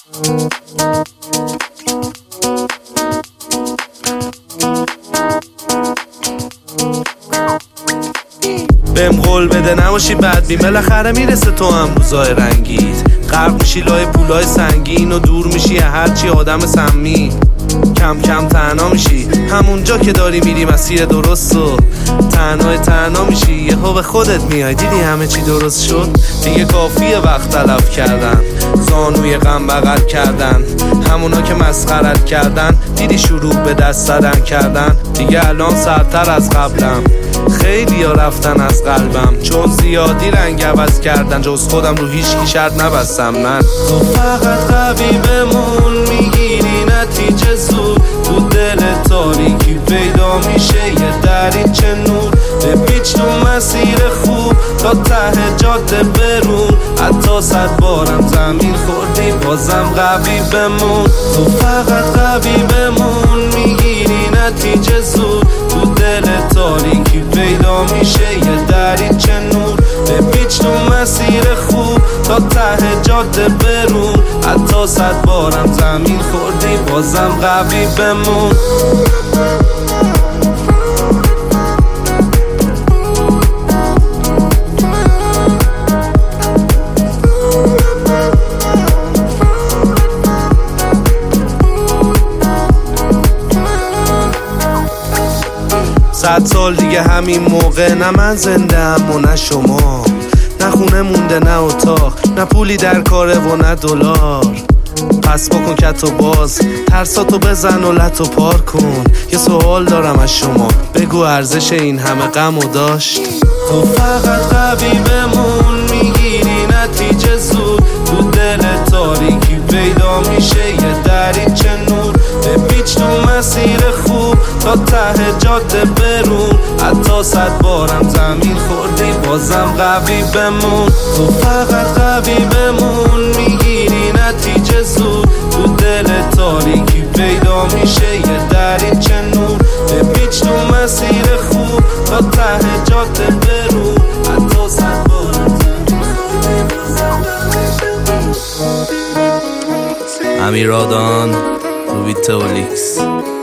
بهم قول بده نباشی بدبین، بالاخره میرسه تو هم روزای رنگیت. غرق میشی لای پولای سنگین و دور میشی هرچی آدم سمی. کم کم تنها میشی همونجا که داری میری مسیر درست و تنها میشی. یهو به خودت میای دیدی همه چی درست شد. دیگه کافیه وقت تلف کردن، زانوی غم بغل کردن. همونا که مسخرت کردن دیدی شروع به دست زدن کردن. دیگه الان سرتر از قبلم، خیلی ها رفتن از قلبم چون زیادی رنگ عوض کردن. جز خودم رو هیچکی شرط نبستم من. تو فقط قوی بمون، میگیری نتیجه زود. تو دل تاریکی پیدا میشه یه دریچه نور. بپیچ تو مسیر خوب تا ته جاده برون. حتی 100 بارم زمین خوردی بازم قوی بمون. تو فقط قوی بمون، میگیری نتیجه زود. تو دل تاریکی پیدا میشه یه دریچه نور. بپیچ تو مسیر خوب تا ته جاده برون. حتی 100 بارم زمین خوردی بازم قوی بمون. صد سال دیگه همین موقع نه من زنده ام و نه شما. نه خونه مونده نه اتاق، نه پولی در کاره و نه دلار. پس بکن کتو باز، ترساتو بزن و لتو پار کن. یه سوال دارم از شما، بگو ارزش این همه غم و داشت؟ تو فقط قوی بمون، میگیری نتیجه زود. تو دل تاریکی پیدا میشه یه دریچه نور. بپیچ تو مسیر خوب تا ته جاده برون. حتی 100 بارم زمین خوردی بازم قوی بمون. تو فقط قوی بمون، میگیری نتیجه زود. تو دل تاریکی پیدا میشه یه دریچه نور. بپیچ تو مسیر خوب تا ته جاده برون. حتی 100 بارم زمین خوردی. امیرادان، روبیتولیکس.